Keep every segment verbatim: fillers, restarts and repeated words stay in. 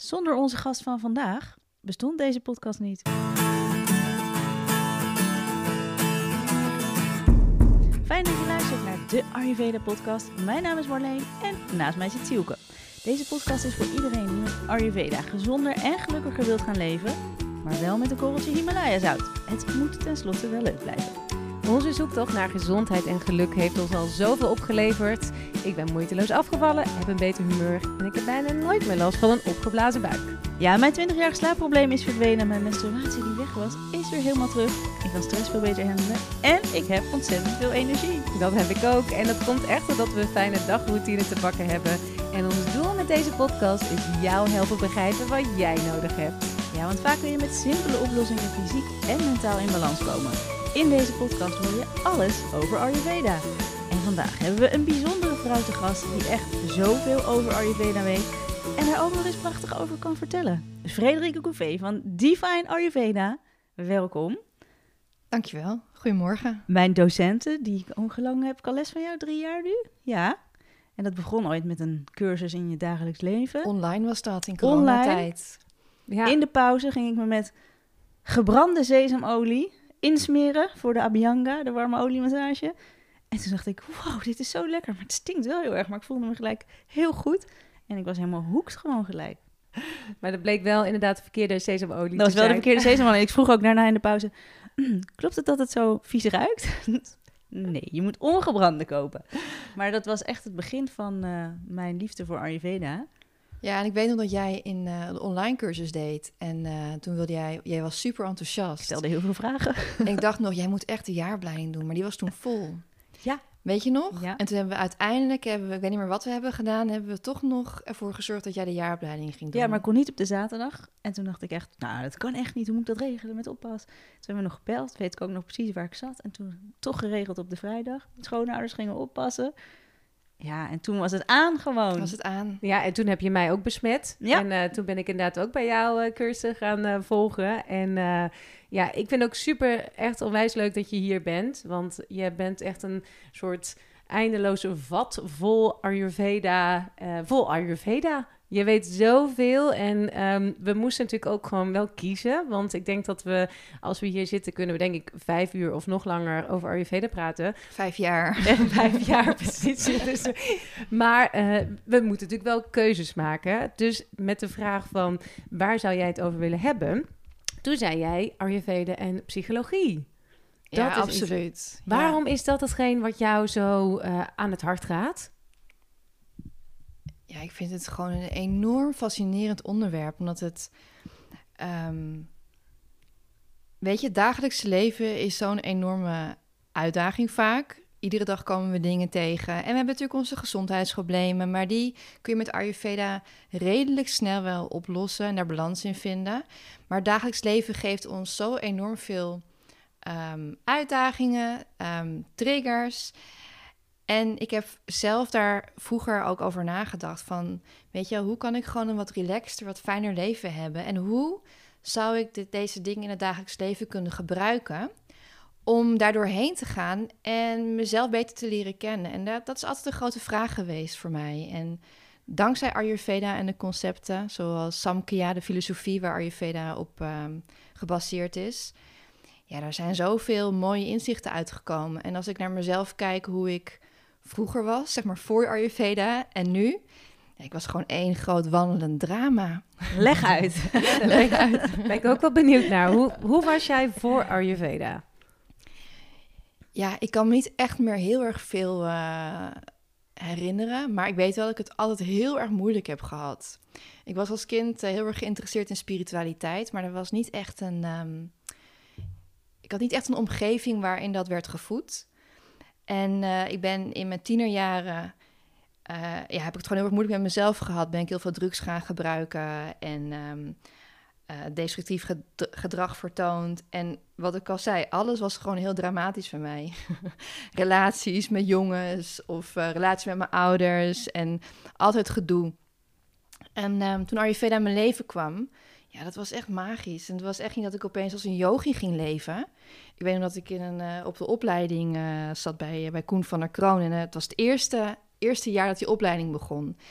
Zonder onze gast van vandaag bestond deze podcast niet. Fijn dat je luistert naar de Ayurveda-podcast. Mijn naam is Marleen en naast mij zit Sielke. Deze podcast is voor iedereen die met Ayurveda gezonder en gelukkiger wilt gaan leven, maar wel met een korreltje Himalaya-zout. Het moet tenslotte wel leuk blijven. Onze zoektocht naar gezondheid en geluk heeft ons al zoveel opgeleverd. Ik ben moeiteloos afgevallen, heb een beter humeur en ik heb bijna nooit meer last van een opgeblazen buik. Ja, mijn twintigjarig slaapprobleem is verdwenen. Mijn menstruatie die weg was, is weer helemaal terug. Ik kan stress veel beter handelen en ik heb ontzettend veel energie. Dat heb ik ook en dat komt echt doordat we een fijne dagroutine te pakken hebben. En ons doel met deze podcast is jou helpen begrijpen wat jij nodig hebt. Ja, want vaak kun je met simpele oplossingen fysiek en mentaal in balans komen. In deze podcast hoor je alles over Ayurveda. En vandaag hebben we een bijzondere vrouw te gast die echt zoveel over Ayurveda weet en daar ook nog eens prachtig over kan vertellen. Frederike Couvé van Divine Ayurveda, welkom. Dankjewel, goedemorgen. Mijn docenten, die ik hoe lang heb ik al les van jou? Drie jaar nu? Ja. En dat begon ooit met een cursus in je dagelijks leven. Online was dat, in coronatijd. Ja. In de pauze ging ik me met gebrande sesamolie insmeren voor de Abhyanga, de warme oliemassage. En toen dacht ik, wow, dit is zo lekker. Maar het stinkt wel heel erg, maar ik voelde me gelijk heel goed. En ik was helemaal hoekt gewoon gelijk. Maar dat bleek wel inderdaad de verkeerde sesamolie Dat was te wel de zijn. verkeerde sesamolie. Ik vroeg ook daarna in de pauze, "Mm, klopt het dat het zo vies ruikt?" Nee, je moet ongebrande kopen. Maar dat was echt het begin van uh, mijn liefde voor Ayurveda. Ja, en ik weet nog dat jij in uh, de online cursus deed. En uh, toen wilde jij, jij was super enthousiast. Ik stelde heel veel vragen. En ik dacht nog, jij moet echt de jaarblijding doen. Maar die was toen vol. Ja. Weet je nog? Ja. En toen hebben we uiteindelijk, hebben we, ik weet niet meer wat we hebben gedaan, hebben we toch nog ervoor gezorgd dat jij de jaarblijding ging doen. Ja, maar ik kon niet op de zaterdag. En toen dacht ik echt, nou, dat kan echt niet. Hoe moet ik dat regelen met oppas? Toen hebben we nog gebeld. Weet ik ook nog precies waar ik zat. En toen toch geregeld op de vrijdag. Schoonouders gingen oppassen. Ja, en toen was het aan gewoon. Was het aan. Ja, en toen heb je mij ook besmet. Ja. En uh, toen ben ik inderdaad ook bij jou uh, cursus gaan uh, volgen. En uh, ja, ik vind ook super echt onwijs leuk dat je hier bent. Want je bent echt een soort eindeloze vat vol Ayurveda. Uh, vol Ayurveda. Je weet zoveel en um, we moesten natuurlijk ook gewoon wel kiezen. Want ik denk dat we, als we hier zitten, kunnen we denk ik vijf uur of nog langer over Ayurveda praten. Vijf jaar. Vijf jaar, precies. Dus, maar uh, we moeten natuurlijk wel keuzes maken. Dus met de vraag van, waar zou jij het over willen hebben? Toen zei jij Ayurveda en psychologie. Ja, dat is absoluut. Iets. Waarom ja. is dat hetgeen wat jou zo uh, aan het hart gaat? Ja, ik vind het gewoon een enorm fascinerend onderwerp, omdat het, um, weet je, het dagelijkse leven is zo'n enorme uitdaging vaak. Iedere dag komen we dingen tegen en we hebben natuurlijk onze gezondheidsproblemen, maar die kun je met Ayurveda redelijk snel wel oplossen en daar balans in vinden. Maar het dagelijks leven geeft ons zo enorm veel um, uitdagingen, um, triggers. En ik heb zelf daar vroeger ook over nagedacht van, weet je, hoe kan ik gewoon een wat relaxter, wat fijner leven hebben? En hoe zou ik dit, deze dingen in het dagelijks leven kunnen gebruiken om daardoor heen te gaan en mezelf beter te leren kennen? En dat, dat is altijd een grote vraag geweest voor mij. En dankzij Ayurveda en de concepten, zoals Samkhya, de filosofie waar Ayurveda op um, gebaseerd is, ja, daar zijn zoveel mooie inzichten uitgekomen. En als ik naar mezelf kijk hoe ik vroeger was, zeg maar voor Ayurveda en nu, ja, ik was gewoon één groot wandelend drama. Leg uit. Leg uit. Daar ben ik ook wel benieuwd naar. Hoe, hoe was jij voor Ayurveda? Ja, ik kan me niet echt meer heel erg veel uh, herinneren, maar ik weet wel dat ik het altijd heel erg moeilijk heb gehad. Ik was als kind uh, heel erg geïnteresseerd in spiritualiteit, maar er was niet echt een, um, ik had niet echt een omgeving waarin dat werd gevoed. En uh, ik ben in mijn tienerjaren, uh, ja, heb ik het gewoon heel erg moeilijk met mezelf gehad. Ben ik heel veel drugs gaan gebruiken en um, uh, destructief ged- gedrag vertoond. En wat ik al zei, alles was gewoon heel dramatisch voor mij. Relaties met jongens of uh, relaties met mijn ouders en altijd gedoe. En um, toen Ayurveda in mijn leven kwam, ja, dat was echt magisch. En het was echt niet dat ik opeens als een yogi ging leven. Ik weet nog dat ik in een, uh, op de opleiding uh, zat bij, uh, bij Koen van der Kroon. En uh, het was het eerste, eerste jaar dat die opleiding begon.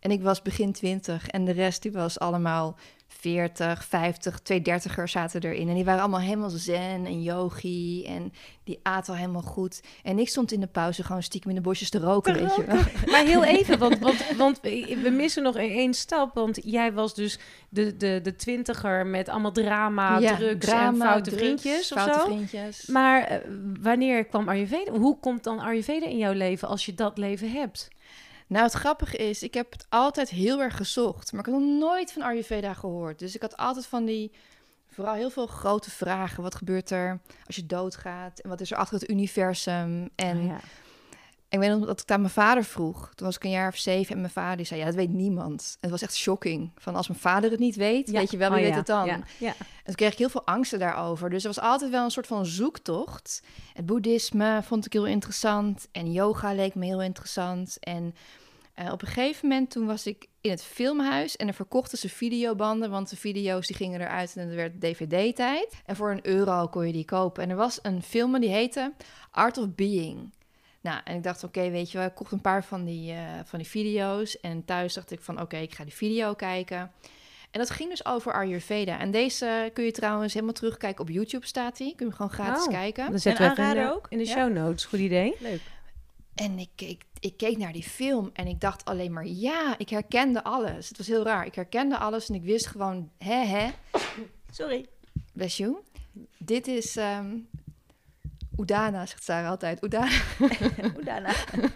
En ik was begin twintig en de rest die was allemaal veertig, vijftig, twee dertigers zaten erin. En die waren allemaal helemaal zen en yogi en die aten al helemaal goed. En ik stond in de pauze gewoon stiekem in de bosjes te roken, weet je wel. Maar heel even, want, want, want we missen nog één stap. Want jij was dus de, de, de twintiger met allemaal drama, Ja, drugs drama, en foute drugs, vriendjes of foute zo. vriendjes. Maar uh, wanneer kwam Ayurveda? Hoe komt dan Ayurveda in jouw leven als je dat leven hebt? Nou, het grappige is, ik heb het altijd heel erg gezocht. Maar ik had nog nooit van Ayurveda gehoord. Dus ik had altijd van die, vooral heel veel grote vragen. Wat gebeurt er als je doodgaat? En wat is er achter het universum? En Oh, ja. ik weet nog dat ik het aan mijn vader vroeg. Toen was ik een jaar of zeven en mijn vader die zei, ja, dat weet niemand. En het was echt shocking. Van als mijn vader het niet weet, Ja. weet je wel, wie Oh, weet ja. het dan? Ja. Ja. En toen kreeg ik heel veel angsten daarover. Dus er was altijd wel een soort van zoektocht. Het boeddhisme vond ik heel interessant. En yoga leek me heel interessant. En uh, op een gegeven moment, toen was ik in het filmhuis. En er verkochten ze videobanden. Want de video's die gingen eruit en het werd D V D-tijd. En voor een euro kon je die kopen. En er was een film die heette Art of Being. Nou, en ik dacht, oké, okay, weet je wel, ik kocht een paar van die, uh, van die video's. En thuis dacht ik van, oké, okay, ik ga die video kijken. En dat ging dus over Ayurveda. En deze kun je trouwens helemaal terugkijken. Op YouTube staat die. Kun je gewoon gratis Oh, kijken. Dan zetten we even in aanrader de, ook? in de Ja. show notes. Goed idee. Leuk. En ik keek, ik keek naar die film en ik dacht alleen maar, ja, ik herkende alles. Het was heel raar. Ik herkende alles en ik wist gewoon, hè, hè. Sorry. Bless you. Dit is um, Udana, zegt Sarah altijd. Udana. Udana.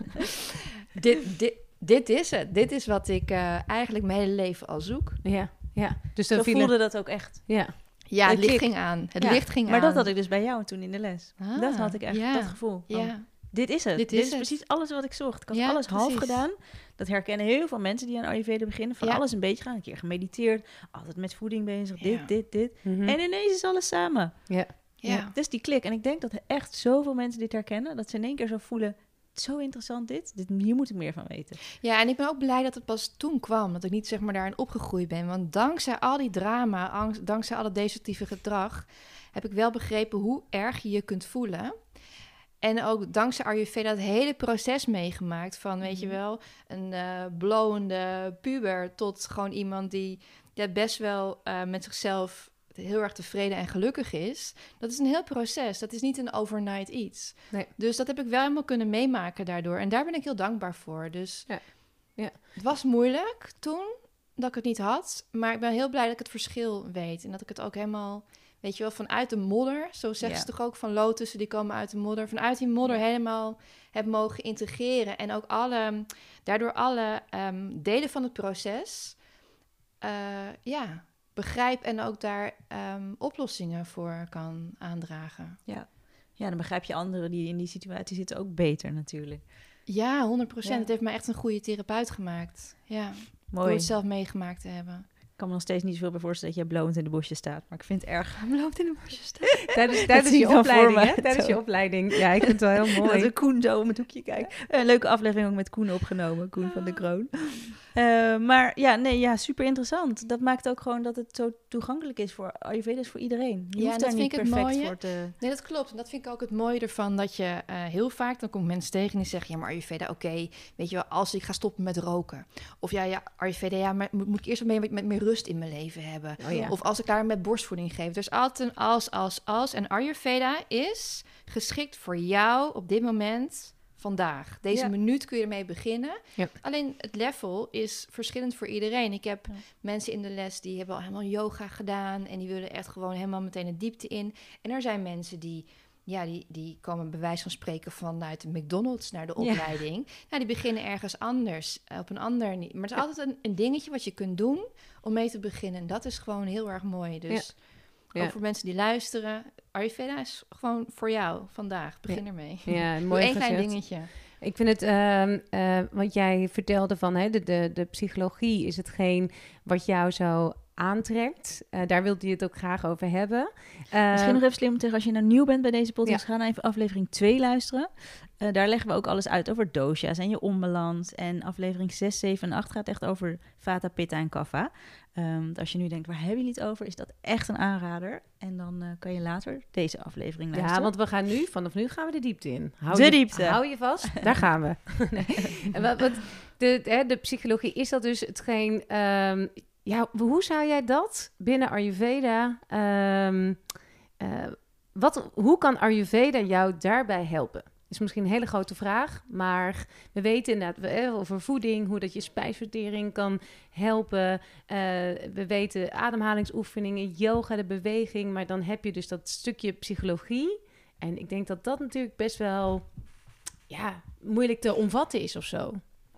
dit, dit, dit is het. Dit is wat ik uh, eigenlijk mijn hele leven al zoek. Ja, ja. Dus Zo dan voelde vielen... dat ook echt. Ja. Ja, Het het licht klikt. ging aan. Het Ja, licht ging maar aan. dat had ik dus bij jou toen in de les. Ah, dat had ik echt, ja. dat gevoel. Van, Ja. Dit is het. Dit Dit, is is, het. precies alles wat ik zocht. Ik had Ja, alles half precies. gedaan. Dat herkennen heel veel mensen die aan Ayurveda beginnen. Van Ja. alles een beetje gaan. Een keer gemediteerd. Altijd met voeding bezig. Ja. Dit, dit, dit. Mhm. En ineens is alles samen. Ja. Ja. Dus die klik. En ik denk dat er echt zoveel mensen dit herkennen. Dat ze in één keer zo voelen. Zo interessant dit. dit. Hier moet ik meer van weten. Ja, en ik ben ook blij dat het pas toen kwam. Dat ik niet zeg maar daarin opgegroeid ben. Want dankzij al die drama, angst, dankzij al dat destructieve gedrag, heb ik wel begrepen hoe erg je je kunt voelen. En ook dankzij Ayurveda het hele proces meegemaakt. Van, weet je wel, een uh, blowende puber tot gewoon iemand die ja, best wel uh, met zichzelf heel erg tevreden en gelukkig is. Dat is een heel proces. Dat is niet een overnight iets. Nee. Dus dat heb ik wel helemaal kunnen meemaken daardoor. En daar ben ik heel dankbaar voor. Dus Ja. Ja. het was moeilijk toen dat ik het niet had. Maar ik ben heel blij dat ik het verschil weet. En dat ik het ook helemaal, weet je wel, vanuit de modder. Zo zeggen Ja. ze toch ook van lotussen, die komen uit de modder. Vanuit die modder Ja. helemaal heb mogen integreren. En ook alle, daardoor alle um, delen van het proces, uh, ja, begrijp en ook daar um, oplossingen voor kan aandragen. Ja. Ja, dan begrijp je anderen die in die situatie zitten ook beter natuurlijk. Ja, honderd procent. Ja. Het heeft mij echt een goede therapeut gemaakt. Ja, door Mooi. het zelf meegemaakt te hebben. Ik kan me nog steeds niet zoveel bij voorstellen dat jij blowend in de bosjes staat. Maar ik vind het erg. Blowend in de bosjes staan. Tijdens, Dat tijdens zie je ik dan opleiding, voor me. hè? Tijdens Zo. je opleiding. Ja, ik vind het wel heel Dat mooi. we Koen zo om het hoekje kijken. Een leuke aflevering ook met Koen opgenomen. Koen van de Kroon. Uh, maar ja, nee, ja, super interessant. Dat maakt ook gewoon dat het zo toegankelijk is voor Ayurveda, is voor iedereen. Je Ja, hoeft en daar dat niet vind ik het perfect mooie. voor te... Nee, dat klopt. En dat vind ik ook het mooie ervan, dat je uh, heel vaak, dan komt mensen tegen en die zeggen, ja, maar Ayurveda, oké, okay, weet je wel, als ik ga stoppen met roken. Of ja, ja Ayurveda, ja, maar moet, moet ik eerst wat meer, met meer rust in mijn leven hebben. Oh, ja. Of als ik daar met borstvoeding geef. Dus altijd een als, als, als. En Ayurveda is geschikt voor jou op dit moment, vandaag. Deze Ja. minuut kun je ermee beginnen. Ja. Alleen het level is verschillend voor iedereen. Ik heb Ja. mensen in de les die hebben al helemaal yoga gedaan en die willen echt gewoon helemaal meteen de diepte in. En er zijn mensen die, ja, die, die komen bij wijze van spreken vanuit de McDonald's naar de Ja. opleiding. Nou, die beginnen ergens anders, uh, op een ander niet. Maar het is Ja. altijd een, een dingetje wat je kunt doen om mee te beginnen. En dat is gewoon heel erg mooi. Dus Ja. ook voor mensen die luisteren, Ayurveda is gewoon voor jou vandaag. Begin Ja. ermee. Ja, een Doe mooi één klein gezegd. dingetje. Ik vind het, uh, uh, wat jij vertelde van hè, de, de, de psychologie is hetgeen wat jou zo aantrekt. Uh, daar wilde je het ook graag over hebben. Uh, Misschien nog even slim om te zeggen, als je nou nieuw bent bij deze podcast, Ja. ga dan even aflevering twee luisteren. Uh, daar leggen we ook alles uit over dosha's en je onbalans. En aflevering zes, zeven en acht gaat echt over Vata, Pitta en Kapha. Um, als je nu denkt, waar hebben jullie het over? Is dat echt een aanrader? En dan uh, kan je later deze aflevering luisteren. Ja, want we gaan nu, vanaf nu gaan we de diepte in. Hou de je, diepte. Hou je vast, daar gaan we. Nee. En wat, wat, de, de, de psychologie, is dat dus hetgeen... Um, ja, hoe zou jij dat binnen Ayurveda... Um, uh, wat, hoe kan Ayurveda jou daarbij helpen? Is misschien een hele grote vraag, maar we weten inderdaad we, over voeding, hoe dat je spijsvertering kan helpen. Uh, we weten ademhalingsoefeningen, yoga, de beweging, maar dan heb je dus dat stukje psychologie. En ik denk dat dat natuurlijk best wel ja, moeilijk te omvatten is of zo.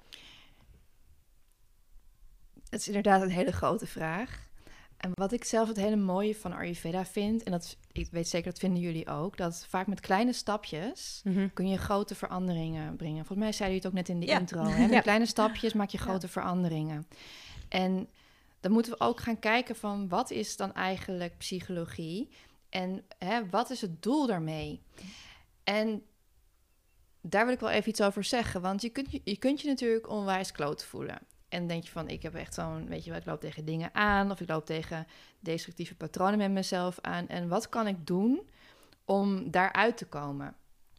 Het is inderdaad een hele grote vraag. En wat ik zelf het hele mooie van Ayurveda vind, en dat, ik weet zeker dat vinden jullie ook, dat vaak met kleine stapjes mm-hmm. kun je grote veranderingen brengen. Volgens mij zei jullie het ook net in de ja. intro. Hè? Met ja. kleine stapjes maak je grote ja. veranderingen. En dan moeten we ook gaan kijken van wat is dan eigenlijk psychologie en hè, wat is het doel daarmee? En daar wil ik wel even iets over zeggen, want je kunt je, je, kunt je natuurlijk onwijs kloot voelen. En dan denk je van, ik heb echt zo'n, weet je wel, ik loop tegen dingen aan of ik loop tegen destructieve patronen met mezelf aan. En wat kan ik doen om daaruit te komen?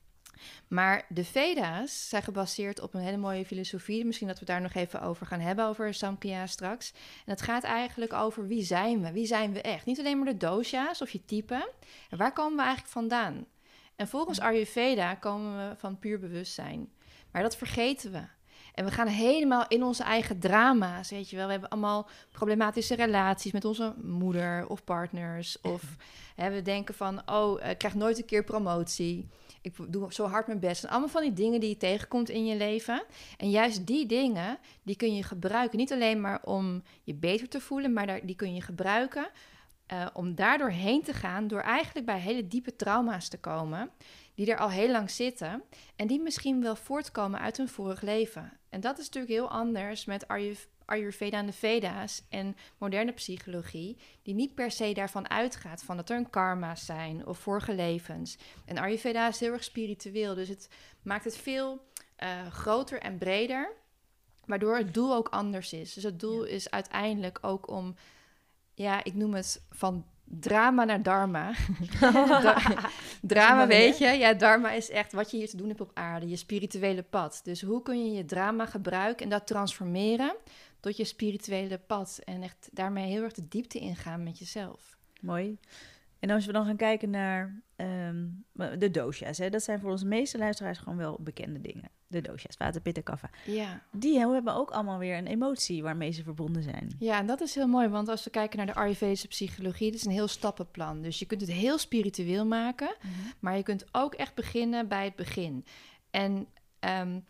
Maar de Veda's zijn gebaseerd op een hele mooie filosofie. Misschien dat we daar nog even over gaan hebben, over Samkhya straks. En het gaat eigenlijk over wie zijn we? Wie zijn we echt? Niet alleen maar de dosha's of je type. En waar komen we eigenlijk vandaan? En volgens Ayurveda komen we van puur bewustzijn. Maar dat vergeten we. En we gaan helemaal in onze eigen drama's, weet je wel. We hebben allemaal problematische relaties met onze moeder of partners. Of hè, we denken van, oh, ik krijg nooit een keer promotie. Ik doe zo hard mijn best. En allemaal van die dingen die je tegenkomt in je leven. En juist die dingen, die kun je gebruiken. Niet alleen maar om je beter te voelen, maar daar, die kun je gebruiken uh, om daardoor heen te gaan, door eigenlijk bij hele diepe trauma's te komen, die er al heel lang zitten en die misschien wel voortkomen uit hun vorig leven. En dat is natuurlijk heel anders met Ayurveda, Ayurveda en de Veda's en moderne psychologie, die niet per se daarvan uitgaat van dat er een karma's zijn of vorige levens. En Ayurveda is heel erg spiritueel, dus het maakt het veel uh, groter en breder, waardoor het doel ook anders is. Dus het doel ja. is uiteindelijk ook om, ja, ik noem het van drama naar dharma. Dra- drama, weet je. Ja, dharma is echt wat je hier te doen hebt op aarde. Je spirituele pad. Dus hoe kun je je drama gebruiken en dat transformeren tot je spirituele pad. En echt daarmee heel erg de diepte ingaan met jezelf. Mooi. En als we dan gaan kijken naar um, de dosha's. Hè, dat zijn voor onze meeste luisteraars gewoon wel bekende dingen. De dosha's, Vata, Pitta, Kapha. Ja. Die hebben ook allemaal weer een emotie waarmee ze verbonden zijn. Ja, en dat is heel mooi, want als we kijken naar de Ayurvedische psychologie, dat is een heel stappenplan. Dus je kunt het heel spiritueel maken, mm-hmm. maar je kunt ook echt beginnen bij het begin. En um,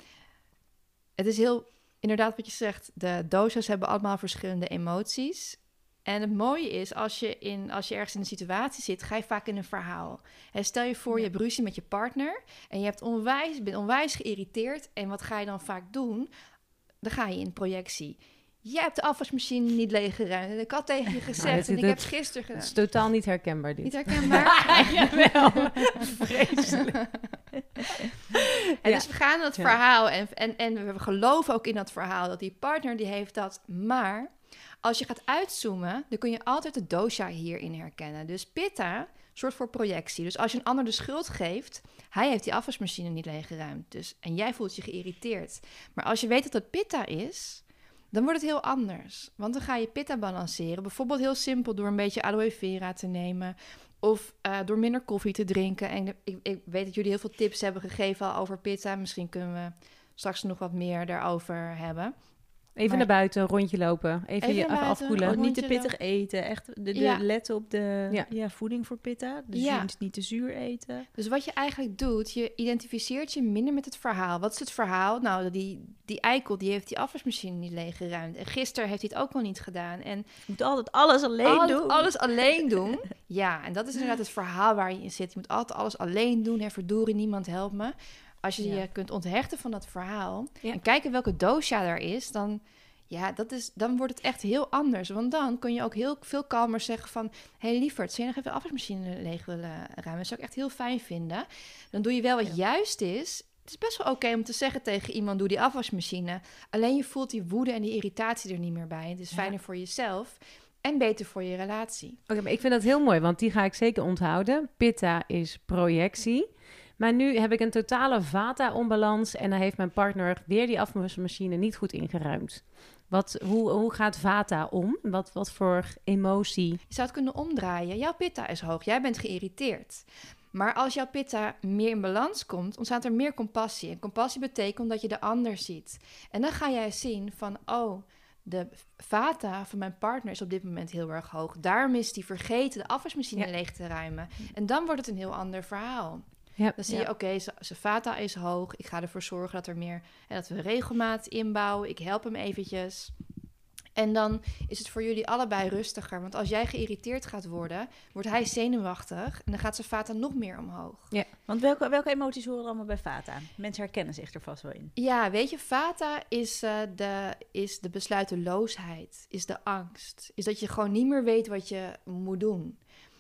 het is heel, inderdaad wat je zegt, de dosha's hebben allemaal verschillende emoties. En het mooie is, als je, in, als je ergens in een situatie zit, ga je vaak in een verhaal. En stel je voor, je hebt ruzie met je partner en je hebt onwijs, bent onwijs geïrriteerd. En wat ga je dan vaak doen? Dan ga je in projectie. Jij hebt de afwasmachine niet leeggeruimd. En ik had tegen je gezegd, en ik heb het gisteren gedaan. Het is totaal niet herkenbaar, dit. Niet herkenbaar? Jawel. Vreselijk. En ja. Dus we gaan in dat ja. verhaal en, en, en we geloven ook in dat verhaal dat die partner die heeft dat, maar als je gaat uitzoomen, dan kun je altijd de dosha hierin herkennen. Dus Pitta zorgt voor projectie. Dus als je een ander de schuld geeft, hij heeft die afwasmachine niet leeggeruimd. Dus, en jij voelt je geïrriteerd. Maar als je weet dat het Pitta is, dan wordt het heel anders. Want dan ga je Pitta balanceren. Bijvoorbeeld heel simpel door een beetje aloe vera te nemen. Of uh, door minder koffie te drinken. En ik, ik weet dat jullie heel veel tips hebben gegeven al over Pitta. Misschien kunnen we straks nog wat meer daarover hebben. Even maar, naar buiten, een rondje lopen. Even, even je even afkoelen. Oh, niet te pittig eten. Echt de, de ja. letten op de ja. Ja, voeding voor Pitta. Dus ja. niet te zuur eten. Dus wat je eigenlijk doet, je identificeert je minder met het verhaal. Wat is het verhaal? Nou, die, die eikel die heeft die afwasmachine niet leeggeruimd. En gisteren heeft hij het ook al niet gedaan. En je moet altijd alles alleen altijd doen. Alles alleen doen. Ja, en dat is inderdaad het verhaal waar je in zit. Je moet altijd alles alleen doen. Hè, verdorie, niemand helpt me. Als je ja. je kunt onthechten van dat verhaal ja. en kijken welke dosha er is, dan, ja, dat is, dan wordt het echt heel anders. Want dan kun je ook heel veel kalmer zeggen van, hé hey, lieverd, zou je nog even de afwasmachine leeg willen ruimen? Dat zou ik echt heel fijn vinden. Dan doe je wel wat ja. juist is. Het is best wel oké om te zeggen tegen iemand, doe die afwasmachine. Alleen je voelt die woede en die irritatie er niet meer bij. Het is Ja. fijner voor jezelf en beter voor je relatie. Oké, okay, maar ik vind dat heel mooi, want die ga ik zeker onthouden. Pitta is projectie. Maar nu heb ik een totale vata-onbalans en dan heeft mijn partner weer die afwasmachine niet goed ingeruimd. Wat, hoe, hoe gaat vata om? Wat, wat voor emotie? Je zou het kunnen omdraaien. Jouw pitta is hoog, jij bent geïrriteerd. Maar als jouw pitta meer in balans komt, ontstaat er meer compassie. En compassie betekent dat je de ander ziet. En dan ga jij zien van, oh, de vata van mijn partner is op dit moment heel erg hoog. Daarom is die vergeten de afwasmachine Ja. leeg te ruimen. En dan wordt het een heel ander verhaal. Ja. Dan zie Ja. je, oké, okay, zijn vata is hoog. Ik ga ervoor zorgen dat er meer, hè, dat we regelmaat inbouwen. Ik help hem eventjes. En dan is het voor jullie allebei rustiger. Want als jij geïrriteerd gaat worden, wordt hij zenuwachtig. En dan gaat zijn vata nog meer omhoog. Ja, want welke, welke emoties horen er allemaal bij vata? Mensen herkennen zich er vast wel in. Ja, weet je, vata is, uh, de, is de besluiteloosheid. Is de angst. Is dat je gewoon niet meer weet wat je moet doen.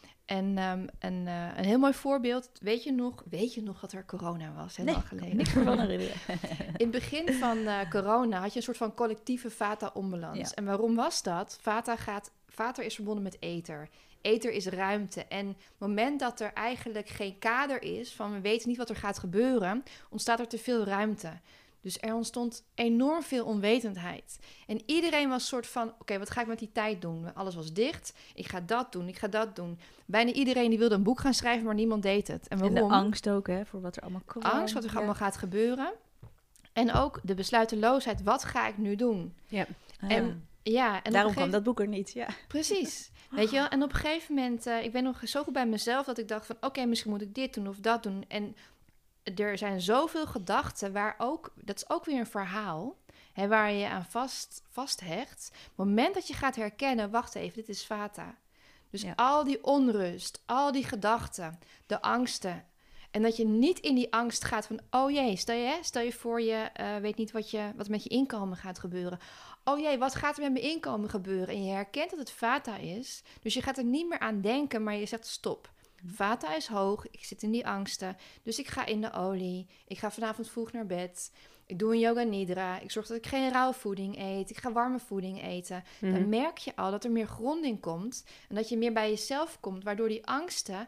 En um, een, uh, een heel mooi voorbeeld, weet je nog, weet je nog dat er corona was, heel Nee, lang geleden? niks meer van herinneren. In het begin van uh, corona had je een soort van collectieve vata-onbalans. Ja. En waarom was dat? Vata, gaat, vata is verbonden met ether. Ether is ruimte. En op het moment dat er eigenlijk geen kader is, van we weten niet wat er gaat gebeuren, ontstaat er te veel ruimte. Dus er ontstond enorm veel onwetendheid. En iedereen was soort van, oké, okay, wat ga ik met die tijd doen? Alles was dicht, ik ga dat doen, ik ga dat doen. Bijna iedereen die wilde een boek gaan schrijven, maar niemand deed het. En waarom? En de angst ook, hè, voor wat er allemaal komt. Angst, wat er Ja. allemaal gaat gebeuren. En ook de besluiteloosheid, wat ga ik nu doen? Ja. Ah, En ja, en daarom op een kwam gegeven... dat boek er niet, ja. Precies. Weet je wel? En op een gegeven moment, uh, ik ben nog zo goed bij mezelf dat ik dacht van, oké, okay, misschien moet ik dit doen of dat doen. En er zijn zoveel gedachten waar ook, dat is ook weer een verhaal, hè, waar je aan vast, vasthecht. Op het moment dat je gaat herkennen, wacht even, dit is vata. Dus Ja. al die onrust, al die gedachten, de angsten. En dat je niet in die angst gaat van, oh jee, stel je, stel je voor je uh, weet niet wat, je, wat met je inkomen gaat gebeuren. Oh jee, wat gaat er met mijn inkomen gebeuren? En je herkent dat het vata is. Dus je gaat er niet meer aan denken, maar je zegt stop. Vata is hoog, ik zit in die angsten. Dus ik ga in de olie. Ik ga vanavond vroeg naar bed. Ik doe een yoga nidra. Ik zorg dat ik geen rauwe voeding eet. Ik ga warme voeding eten. Mm-hmm. Dan merk je al dat er meer gronding komt. En dat je meer bij jezelf komt. Waardoor die angsten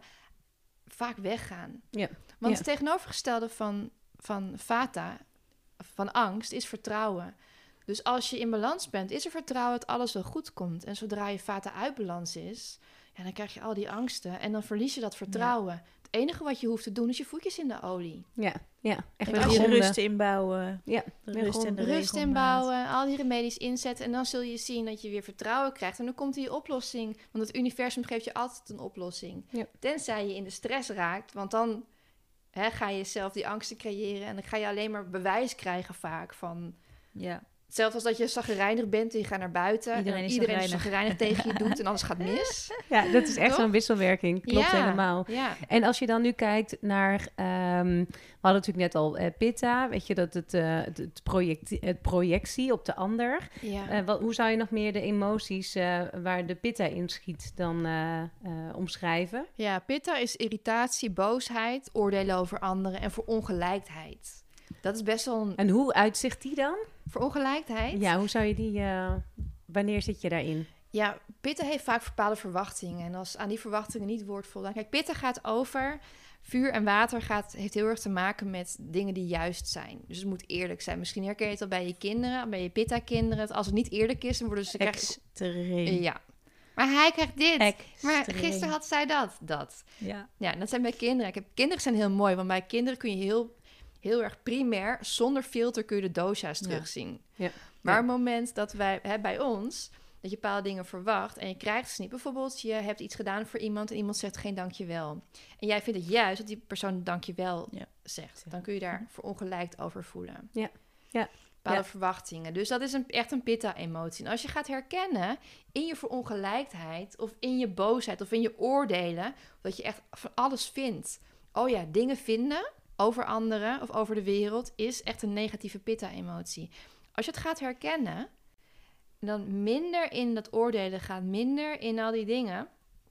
vaak weggaan. Ja. Want Ja. het tegenovergestelde van, van vata, van angst, is vertrouwen. Dus als je in balans bent, is er vertrouwen dat alles wel goed komt. En zodra je vata uit balans is, ja, dan krijg je al die angsten. En dan verlies je dat vertrouwen. Het enige wat je hoeft te doen, is je voetjes in de olie. Ja, ja. Echt En weer als je gronden. rust inbouwen. Ja, De weer rust en de Rust regelmaat. inbouwen, al die remedies inzetten. En dan zul je zien dat je weer vertrouwen krijgt. En dan komt die oplossing. Want het universum geeft je altijd een oplossing. Ja. Tenzij je in de stress raakt. Want dan hè, ga je zelf die angsten creëren. En dan ga je alleen maar bewijs krijgen vaak van... Ja. Hetzelfde als dat je chagrijnig bent en je gaat naar buiten. Iedereen en is iedereen is chagrijnig. chagrijnig tegen je doet en alles gaat mis. Ja, dat is echt Toch? zo'n wisselwerking. Klopt Ja, helemaal. Ja. En als je dan nu kijkt naar... Um, we hadden natuurlijk net al uh, pitta. Weet je, dat het, uh, het, het, project, het projectie op de ander. Ja. Uh, wat, hoe zou je nog meer de emoties uh, waar de pitta in schiet dan uh, uh, omschrijven? ja, pitta is irritatie, boosheid, oordelen over anderen en voor ongelijkheid. Dat is best wel een... En hoe uitzicht die dan? Voor ongelijkheid? Ja, hoe zou je die... Uh, wanneer zit je daarin? Ja, pitta heeft vaak bepaalde verwachtingen. En als aan die verwachtingen niet wordt voldaan... Kijk, pitta gaat over... Vuur en water gaat, heeft heel erg te maken met dingen die juist zijn. Dus het moet eerlijk zijn. Misschien herken je het al bij je kinderen, bij je pitta-kinderen. Als het niet eerlijk is, dan worden ze... Extreem. Ja. Maar hij krijgt dit. Extreem. Maar gisteren had zij dat. Dat. Ja. Ja, dat zijn bij kinderen. Ik heb, kinderen zijn heel mooi, want bij kinderen kun je heel... heel erg primair, zonder filter kun je de dosha's Ja. terugzien. Ja. Maar Ja. op het moment dat wij, hè, bij ons, dat je bepaalde dingen verwacht en je krijgt ze niet. Bijvoorbeeld, je hebt iets gedaan voor iemand en iemand zegt geen dankjewel. En jij vindt het juist dat die persoon dankjewel Ja. zegt. Dan kun je daar verongelijkt over voelen. Ja. Ja. Bepaalde Ja. verwachtingen. Dus dat is een, echt een pitta-emotie. En als je gaat herkennen in je verongelijkheid of in je boosheid of in je oordelen, dat je echt van alles vindt. Oh ja, dingen vinden over anderen of over de wereld is echt een negatieve pitta-emotie. Als je het gaat herkennen, dan minder in dat oordelen gaat, minder in al die dingen,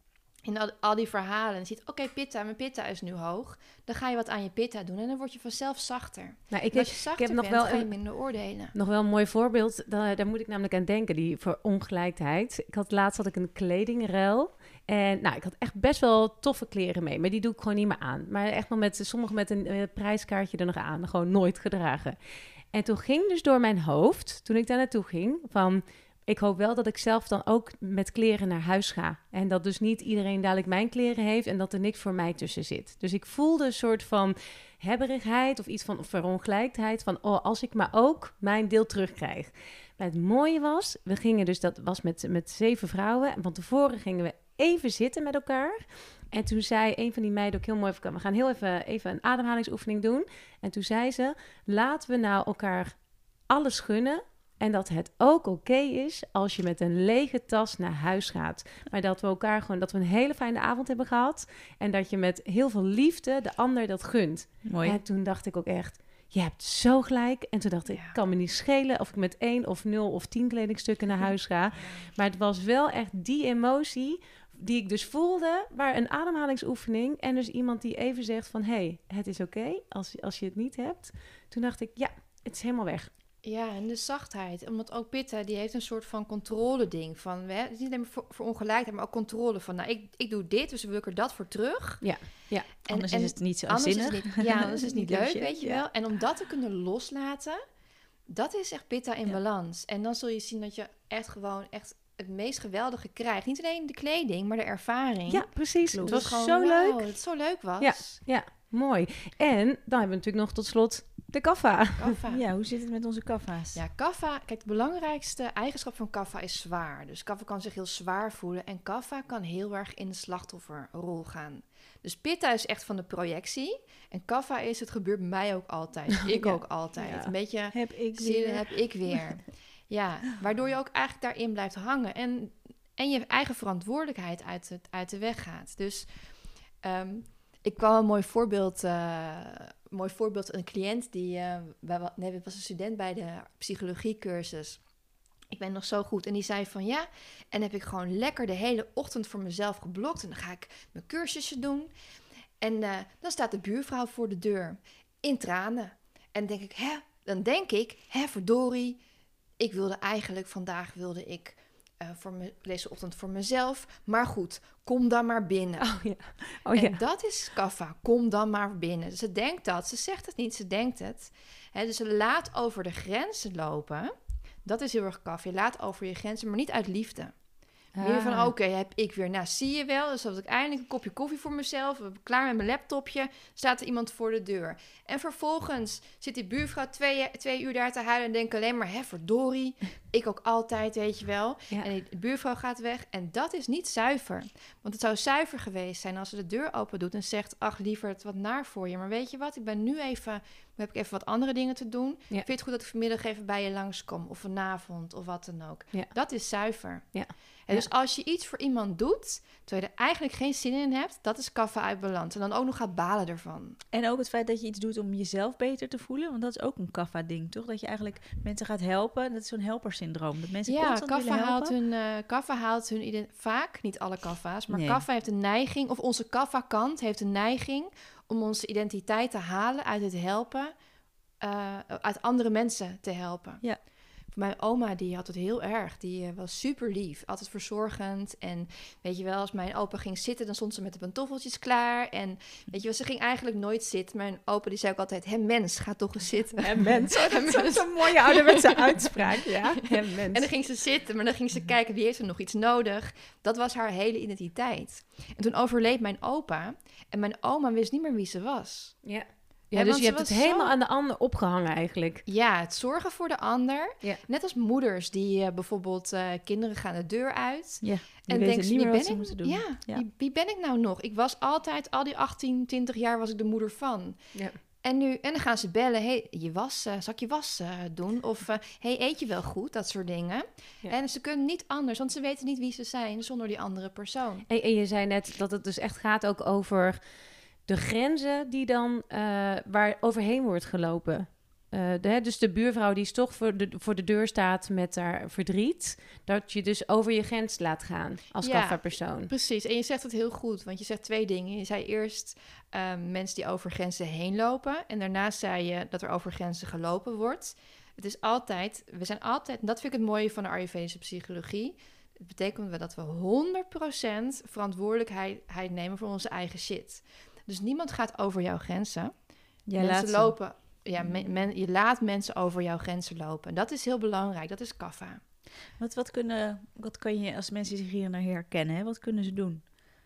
in al, al die verhalen. En je ziet, oké, okay, pitta, mijn pitta is nu hoog. Dan ga je wat aan je pitta doen en dan word je vanzelf zachter. Nou, ik, en als je zachter ik heb nog bent, wel ga je een, minder oordelen. nog wel een mooi voorbeeld. Daar, daar moet ik namelijk aan denken, die verongelijkheid. Ik had laatst had ik een kledingruil. En nou, ik had echt best wel toffe kleren mee. Maar die doe ik gewoon niet meer aan. Maar echt nog met sommige met een uh, prijskaartje er nog aan. Gewoon nooit gedragen. En toen ging dus door mijn hoofd, toen ik daar naartoe ging, van... Ik hoop wel dat ik zelf dan ook met kleren naar huis ga. En dat dus niet iedereen dadelijk mijn kleren heeft en dat er niks voor mij tussen zit. Dus ik voelde een soort van hebberigheid of iets van verongelijkheid. Van, oh, als ik maar ook mijn deel terugkrijg. Maar het mooie was, we gingen dus, dat was met, met zeven vrouwen. En van tevoren gingen we even zitten met elkaar. En toen zei een van die meiden ook heel mooi, we gaan heel even, even een ademhalingsoefening doen. En toen zei ze, laten we nou elkaar alles gunnen. En dat het ook oké is als je met een lege tas naar huis gaat. Maar dat we elkaar gewoon, dat we een hele fijne avond hebben gehad. En dat je met heel veel liefde de ander dat gunt. Mooi. En toen dacht ik ook echt, je hebt zo gelijk. En toen dacht ik, Ja. kan me niet schelen of ik met één of nul of tien kledingstukken naar huis ga. Maar het was wel echt die emotie die ik dus voelde, waar een ademhalingsoefening. En dus iemand die even zegt van, hé, hey, het is oké als, als je het niet hebt. Toen dacht ik, ja, het is helemaal weg. Ja, en de zachtheid. Omdat ook pitta, die heeft een soort van controle ding. Van, hè, het is niet alleen maar voor, voor ongelijkheid, maar ook controle. Van, nou, ik, ik doe dit, dus wil ik er dat voor terug. Ja, ja. En, Anders en is het niet zo anders is zinnig. het niet, ja, anders is het niet Niet leuk, leuk, weet je ja. wel. En om dat te kunnen loslaten, dat is echt pitta in Ja. balans. En dan zul je zien dat je echt gewoon echt het meest geweldige krijgt. Niet alleen de kleding, maar de ervaring. Ja, precies. Dat Het was gewoon, zo wauw, leuk. Dat het zo leuk was. Ja. Ja, mooi. En dan hebben we natuurlijk nog tot slot de kaffa. Kaffa. Ja, hoe zit het met onze kaffa's? Ja, kaffa, kijk, de belangrijkste eigenschap van kaffa is zwaar. Dus kaffa kan zich heel zwaar voelen en kaffa kan heel erg in de slachtofferrol gaan. Dus pitta is echt van de projectie en kaffa is, het gebeurt bij mij ook altijd. Ik Ja. ook altijd. Ja. Een beetje, Heb ik zie je, weer. heb ik weer. Ja, waardoor je ook eigenlijk daarin blijft hangen en, en je eigen verantwoordelijkheid uit, het, uit de weg gaat. Dus um, ik kwam een mooi voorbeeld... Uh, mooi voorbeeld, een cliënt die, uh, bij, nee, was een student bij de psychologiecursus. Ik ben nog zo goed. En die zei van ja, en heb ik gewoon lekker de hele ochtend voor mezelf geblokt. En dan ga ik mijn cursusje doen. En uh, dan staat de buurvrouw voor de deur in tranen. En dan denk ik, hè, dan denk ik, hè, verdorie, ik wilde eigenlijk, vandaag wilde ik uh, voor me, deze ochtend voor mezelf. Maar goed, kom dan maar binnen. Oh ja. Oh, En ja. dat is kaffa, kom dan maar binnen. Dus ze denkt dat, ze zegt het niet, ze denkt het. He, dus ze laat over de grenzen lopen. Dat is heel erg kaffa. Je laat over je grenzen, maar niet uit liefde. Ah. Meer van, oké, okay, heb ik weer, nou zie je wel. Dus had ik eindelijk een kopje koffie voor mezelf. We ben klaar met mijn laptopje. Staat er iemand voor de deur. En vervolgens zit die buurvrouw twee, twee uur daar te huilen en denkt alleen maar, hè, verdorie. Ik ook altijd, weet je wel. Ja. En de buurvrouw gaat weg. En dat is niet zuiver. Want het zou zuiver geweest zijn als ze de deur open doet en zegt, ach lieverd, wat naar voor je. Maar weet je wat, ik ben nu even, heb ik even wat andere dingen te doen. Ja. Vind je het goed dat ik vanmiddag even bij je langskom? Of vanavond, of wat dan ook. Ja. Dat is zuiver. Ja. En dus als je iets voor iemand doet, terwijl je er eigenlijk geen zin in hebt, dat is kaffa uit balans. En dan ook nog gaat balen ervan. En ook het feit dat je iets doet om jezelf beter te voelen. Want dat is ook een kaffa-ding, toch? Dat je eigenlijk mensen gaat helpen. Dat is zo'n helpersyndroom. Dat mensen Ja, constant kaffa willen haalt, helpen. hun, uh, kaffa haalt hun ident- vaak, niet alle kaffa's, maar Nee. kaffa heeft een neiging, of onze kaffa-kant heeft een neiging om onze identiteit te halen uit het helpen, uh, uit andere mensen te helpen. Ja. Mijn oma, die had het heel erg. Die uh, was super lief, altijd verzorgend. En weet je wel, als mijn opa ging zitten, dan stond ze met de pantoffeltjes klaar. En weet je wel, ze ging eigenlijk nooit zitten. Mijn opa, die zei ook altijd, hè mens, ga toch eens zitten. Hè, mens. Oh, dat is een mooie ouderwetse uitspraak, ja. Hè, mens. En dan ging ze zitten, maar dan ging ze kijken, wie heeft er nog iets nodig. Dat was haar hele identiteit. En toen overleed mijn opa. En mijn oma wist niet meer wie ze was. Ja. Ja, Ja, dus want je ze hebt het was helemaal zo- aan de ander opgehangen eigenlijk. Ja, het zorgen voor de ander. Ja. Net als moeders die uh, bijvoorbeeld uh, kinderen gaan de deur uit. Ja, die En weten denken ze, niet wie meer ben wat ze ik? moeten doen. Ja, Ja. Wie, wie ben ik nou nog? Ik was altijd, al die achttien, twintig jaar was ik de moeder van. Ja. En nu, en dan gaan ze bellen. Hey, je was, uh, zal ik je was uh, doen? Of, uh, hey, eet je wel goed? Dat soort dingen. Ja. En ze kunnen niet anders, want ze weten niet wie ze zijn zonder die andere persoon. En, en je zei net dat het dus echt gaat ook over de grenzen die dan uh, waar overheen wordt gelopen. uh, de, dus de buurvrouw die is toch voor de, voor de deur staat met haar verdriet, dat je dus over je grens laat gaan als Ja, kaffa-persoon. Precies, en je zegt het heel goed, want je zegt twee dingen. Je zei eerst uh, mensen die over grenzen heen lopen en daarna zei je dat er over grenzen gelopen wordt. Het is altijd, we zijn altijd, en dat vind ik het mooie van de Ayurvedische psychologie. Het betekent dat we honderd procent verantwoordelijkheid nemen voor onze eigen shit. Dus niemand gaat over jouw grenzen. Jij mensen laat ze. lopen, ja, men, men, je laat mensen over jouw grenzen lopen. En dat is heel belangrijk, dat is kapha. Wat, wat, kunnen, wat kan je, als mensen zich hier naar herkennen, hè? Wat kunnen ze doen?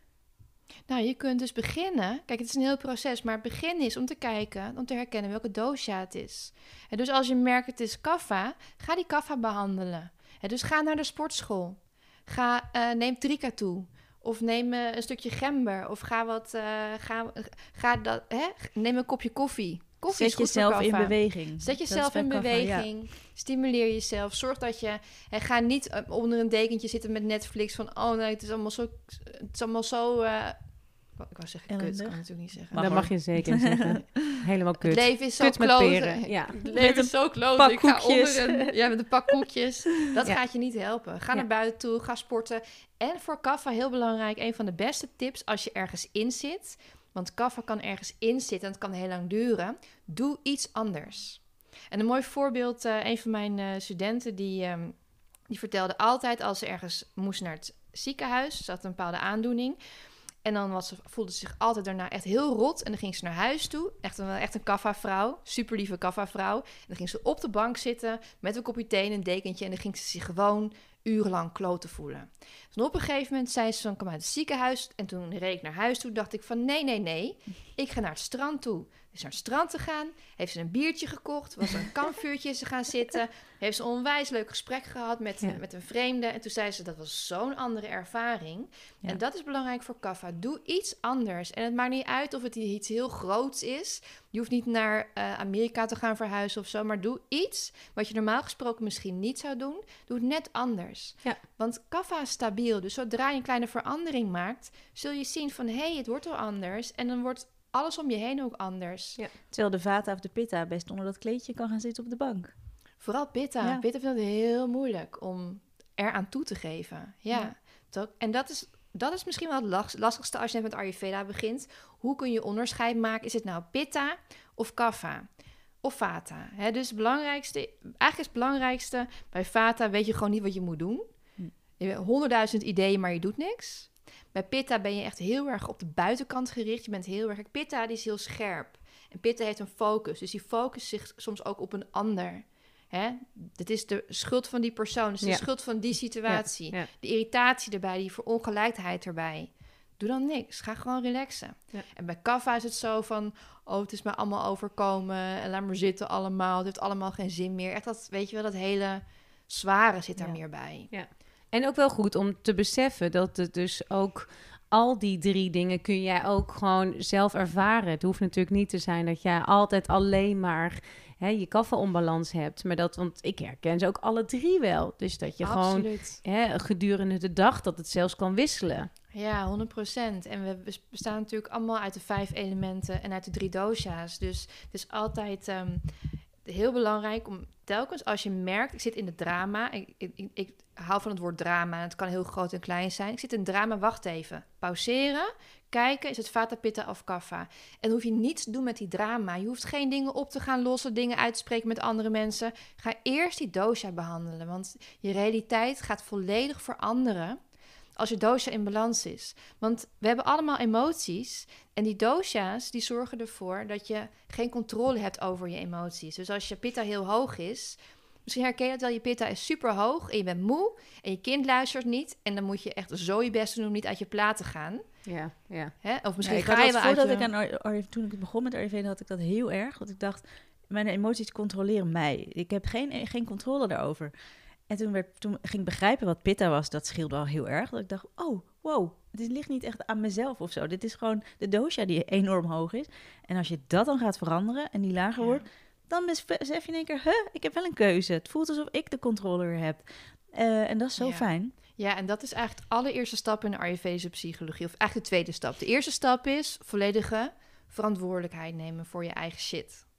Nou, je kunt dus beginnen. Kijk, het is een heel proces, maar het begin is om te kijken, om te herkennen welke dosha het is. En dus als je merkt het is kapha, ga die kapha behandelen. En dus ga naar de sportschool. Ga, uh, neem trika toe. Of neem uh, een stukje gember. Of ga wat, uh, ga, ga dat, hè? Neem een kopje koffie. Koffie Zet jezelf in beweging. Zet jezelf in kapha, beweging. Ja. Stimuleer jezelf. Zorg dat je... En ga niet uh, onder een dekentje zitten met Netflix van... Oh nee, het is allemaal zo... Het is allemaal zo... Uh, ik wou zeggen kut, kan ik natuurlijk niet zeggen. Mag dat mag je zeker zeggen. Helemaal kut. Het leven is zo kut met peren. Ja. Het leven is zo close. Ik ga onder een... Ja, met een pak koekjes. Dat ja. gaat je niet helpen. Ga ja. naar buiten toe. Ga sporten. En voor kapha, heel belangrijk... Een van de beste tips als je ergens in zit... Want kapha kan ergens in zitten en het kan heel lang duren. Doe iets anders. En een mooi voorbeeld, uh, een van mijn uh, studenten... Die, um, die vertelde altijd als ze ergens moest naar het ziekenhuis... Ze had een bepaalde aandoening... En dan was ze, voelde ze zich altijd daarna echt heel rot. En dan ging ze naar huis toe. Echt een, echt een kapha-vrouw. Super lieve kapha-vrouw. En dan ging ze op de bank zitten met een kopje thee en een dekentje. En dan ging ze zich gewoon urenlang kloten voelen. Dus op een gegeven moment zei ze, van, kom uit het ziekenhuis. En toen reed ik naar huis toe. Dacht ik van nee, nee, nee. Ik ga naar het strand toe. Dus naar het strand te gaan. Heeft ze een biertje gekocht. Was er een kampvuurtje ze gaan zitten. Heeft ze een onwijs leuk gesprek gehad met, ja. met een vreemde. En toen zei ze, dat was zo'n andere ervaring. Ja. En dat is belangrijk voor kapha. Doe iets anders. En het maakt niet uit of het iets heel groots is. Je hoeft niet naar uh, Amerika te gaan verhuizen of zo. Maar doe iets wat je normaal gesproken misschien niet zou doen. Doe het net anders. Ja. Want kapha is stabiel. Dus zodra je een kleine verandering maakt... zul je zien van, hé, hey, het wordt wel anders. En dan wordt alles om je heen ook anders. Ja. Terwijl de vata of de pitta best onder dat kleedje kan gaan zitten op de bank. Vooral pitta. Ja. Pitta vindt het heel moeilijk om eraan toe te geven. Ja. ja. Toch? En dat is, dat is misschien wel het lastigste als je net met Ayurveda begint. Hoe kun je onderscheid maken? Is het nou pitta of kapha? Of vata? Hè? Dus het belangrijkste, eigenlijk is het belangrijkste... bij vata weet je gewoon niet wat je moet doen. Hm. Je hebt honderdduizend ideeën, maar je doet niks. Bij pitta ben je echt heel erg op de buitenkant gericht. Je bent heel erg... Pitta die is heel scherp. En pitta heeft een focus. Dus die focust zich soms ook op een ander. Hè? Het is de schuld van die persoon. Het is ja. de schuld van die situatie. Ja. Ja. De irritatie erbij, die verongelijkheid erbij. Doe dan niks. Ga gewoon relaxen. Ja. En bij kapha is het zo van... Oh, het is me allemaal overkomen. En laat maar zitten allemaal. Het heeft allemaal geen zin meer. Echt dat, weet je wel, dat hele zware zit daar ja. meer bij. Ja. En ook wel goed om te beseffen dat het dus ook... al die drie dingen kun jij ook gewoon zelf ervaren. Het hoeft natuurlijk niet te zijn dat jij altijd alleen maar... Hè, je kapha-onbalans hebt. Maar dat, want ik herken ze ook alle drie wel. Dus dat je Absoluut. gewoon hè, gedurende de dag... dat het zelfs kan wisselen. Ja, honderd procent. En we bestaan natuurlijk allemaal uit de vijf elementen... en uit de drie dosha's. Dus het is altijd... Um, heel belangrijk om telkens als je merkt... ik zit in het drama, ik, ik, ik hou van het woord drama... het kan heel groot en klein zijn. Ik zit in het drama, wacht even. Pauzeren, kijken, is het vata, pitta of kapha? En dan hoef je niets te doen met die drama. Je hoeft geen dingen op te gaan lossen, dingen uit te spreken met andere mensen. Ga eerst die dosha behandelen, want je realiteit gaat volledig veranderen... als je dosha in balans is. Want we hebben allemaal emoties... en die dosha's die zorgen ervoor dat je geen controle hebt over je emoties. Dus als je pitta heel hoog is... misschien herken je dat wel, je pitta is super hoog... en je bent moe en je kind luistert niet... en dan moet je echt zo je best doen om niet uit je plaat te gaan. Ja, ja. Hè? Of misschien ja, ga je wel uit voordat je... ik aan Ar- toen ik begon met Ayurveda had ik dat heel erg... want ik dacht, mijn emoties controleren mij. Ik heb geen, geen controle daarover... En toen, werd, toen ging ik begrijpen wat pitta was, dat scheelde al heel erg. Dat ik dacht, oh, wow, dit ligt niet echt aan mezelf of zo. Dit is gewoon de dosha die enorm hoog is. En als je dat dan gaat veranderen en die lager ja. wordt... dan besef je in één keer, huh, ik heb wel een keuze. Het voelt alsof ik de controle weer heb. Uh, en dat is zo ja. fijn. Ja, en dat is eigenlijk de allereerste stap in de Ayurvedische psychologie. Of eigenlijk de tweede stap. De eerste stap is volledige verantwoordelijkheid nemen voor je eigen shit.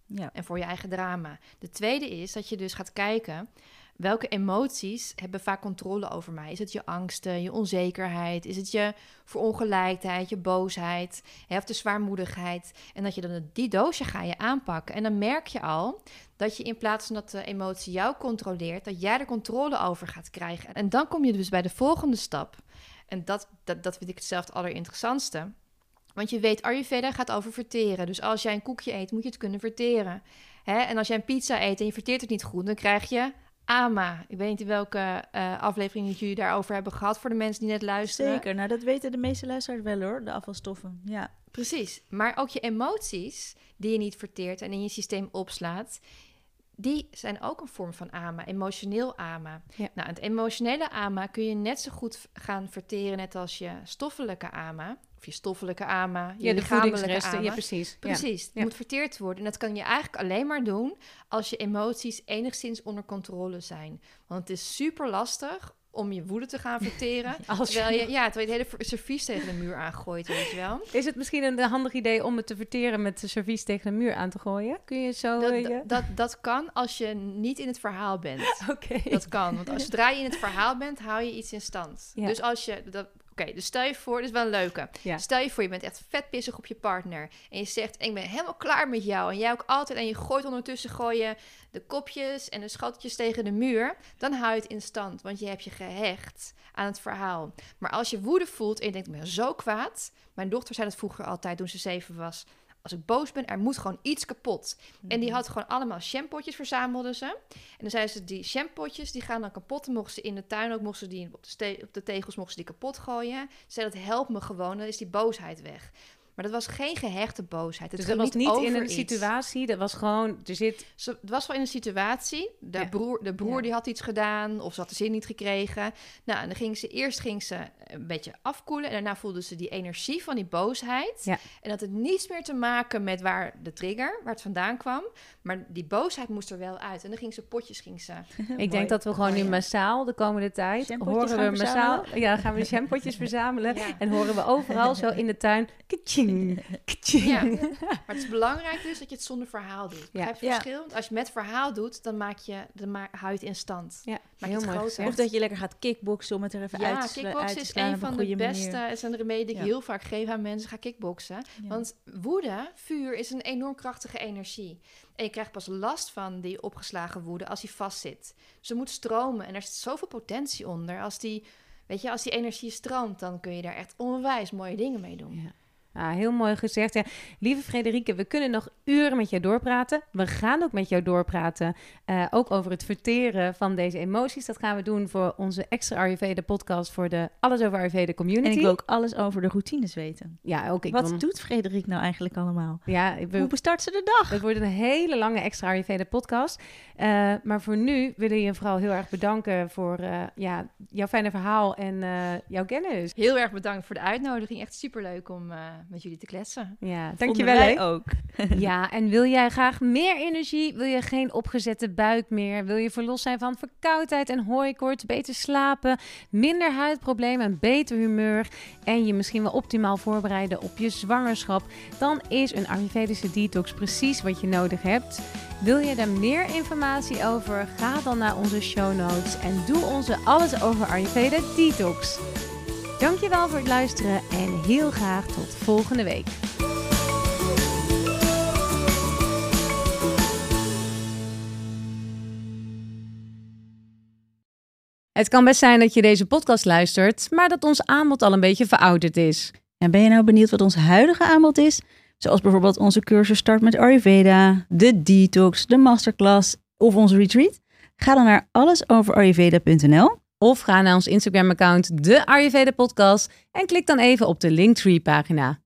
Ja. En voor je eigen drama. De tweede is dat je dus gaat kijken... welke emoties hebben vaak controle over mij? Is het je angsten, je onzekerheid? Is het je verongelijkheid, je boosheid? Hè, of de zwaarmoedigheid? En dat je dan die doosje ga je aanpakken. En dan merk je al dat je in plaats van dat de emotie jou controleert... dat jij er controle over gaat krijgen. En dan kom je dus bij de volgende stap. En dat, dat, dat vind ik het zelf het allerinteressantste... Want je weet, Ayurveda gaat over verteren. Dus als jij een koekje eet, moet je het kunnen verteren. Hè? En als jij een pizza eet en je verteert het niet goed... dan krijg je ama. Ik weet niet in welke uh, aflevering jullie daarover hebben gehad... voor de mensen die net luisteren. Zeker, nou dat weten de meeste luisteraars wel hoor, de afvalstoffen. Ja. Precies, maar ook je emoties die je niet verteert... en in je systeem opslaat... die zijn ook een vorm van ama, emotioneel ama. Ja. Nou, het emotionele ama kun je net zo goed gaan verteren... net als je stoffelijke ama... of je stoffelijke ama, je ja, de lichamelijke voedingsresten, ama. ja, precies. Precies, het ja. moet verteerd worden. En dat kan je eigenlijk alleen maar doen... als je emoties enigszins onder controle zijn. Want het is super lastig om je woede te gaan verteren... Als terwijl je, ja, terwijl je het hele servies tegen de muur aangooit, weet je wel. Is het misschien een handig idee om het te verteren... met de servies tegen de muur aan te gooien? Kun je zo... Dat, uh, je... dat, dat kan als je niet in het verhaal bent. Oké. Okay. Dat kan, want als zodra je in het verhaal bent, hou je iets in stand. Ja. Dus als je... Dat, Oké, okay, dus stel je voor, dit is wel een leuke. Ja. Stel je voor, je bent echt vet pissig op je partner. En je zegt, ik ben helemaal klaar met jou. En jij ook altijd. En je gooit ondertussen gooi je de kopjes en de schoteltjes tegen de muur. Dan hou je het in stand, want je hebt je gehecht aan het verhaal. Maar als je woede voelt en je denkt, ik ben zo kwaad. Mijn dochter zei dat vroeger altijd toen ze zeven was. Als ik boos ben, er moet gewoon iets kapot. Mm-hmm. En die had gewoon allemaal shampootjes, verzamelden ze. En dan zei ze, die shampootjes, die gaan dan kapot. Dan mochten ze in de tuin ook, mochten ze die op de, ste- op de tegels mochten ze die kapot gooien. Ze zei, dat helpt me gewoon, dan is die boosheid weg. Maar dat was geen gehechte boosheid. Het dus dat was niet over in een iets. situatie, dat was gewoon, er zit... Ze, het was wel in een situatie. De ja. broer, de broer ja. die had iets gedaan of ze had de zin niet gekregen. Nou, en dan ging ze, eerst ging ze een beetje afkoelen en daarna voelde ze die energie van die boosheid. Ja. En dat het niets meer te maken met waar de trigger, waar het vandaan kwam. Maar die boosheid moest er wel uit. En dan ging ze potjes, ging ze... Ik denk dat we gewoon nu massaal de komende tijd horen we massaal, ja, gaan we shampootjes verzamelen Ja. en horen we overal zo in de tuin. Kaching, kaching. Ja. Maar het is belangrijk dus dat je het zonder verhaal doet. Begrijp je het Ja. verschil? Want als je met verhaal doet, dan maak je, dan maak, hou je het in stand. Ja, Maak heel het mooi groter. gezegd. Of dat je lekker gaat kickboksen om het er even Ja, uit te, kickboksen uit te is slaan een op van een de goede beste. manier. Het zijn de remedie die ik Ja. heel vaak geef aan mensen. Ga kickboksen. Ja. Want woede, vuur, is een enorm krachtige energie. En je krijgt pas last van die opgeslagen woede als die vastzit. Dus er moet stromen. En er zit zoveel potentie onder. Als die, weet je, als die energie stroomt, dan kun je daar echt onwijs mooie dingen mee doen. Ja. Ah, heel mooi gezegd. Ja. Lieve Frederike, we kunnen nog uren met jou doorpraten. We gaan ook met jou doorpraten. Uh, ook over het verteren van deze emoties. Dat gaan we doen voor onze extra Ayurveda podcast voor de Alles over Ayurveda community. En ik wil ook alles over de routines weten. Ja, ook ik Wat dan... doet Frederik nou eigenlijk allemaal? Ja, we... Hoe bestart ze de dag? Het wordt een hele lange extra Ayurveda podcast. Uh, maar voor nu willen je vooral heel erg bedanken voor uh, ja, jouw fijne verhaal en uh, jouw kennis. Heel erg bedankt voor de uitnodiging. Echt superleuk om uh, met jullie te kletsen. Ja, Vonden dankjewel. wij hè? ook. Ja, en wil jij graag meer energie? Wil je geen opgezette buik meer? Wil je verlost zijn van verkoudheid en hooikoorts? Beter slapen, minder huidproblemen, een beter humeur en je misschien wel optimaal voorbereiden op je zwangerschap? Dan is een Ayurvedische detox precies wat je nodig hebt. Wil je daar meer informatie over? Ga dan naar onze show notes en doe onze Alles over Ayurveda detox. Dankjewel voor het luisteren en heel graag tot volgende week. Het kan best zijn dat je deze podcast luistert, maar dat ons aanbod al een beetje verouderd is. En ben je nou benieuwd wat ons huidige aanbod is? Zoals bijvoorbeeld onze cursus Start met Ayurveda, de detox, de masterclass of onze retreat? Ga dan naar alles over ayurveda punt n l of ga naar ons Instagram account de Ayurveda podcast en klik dan even op de Linktree pagina.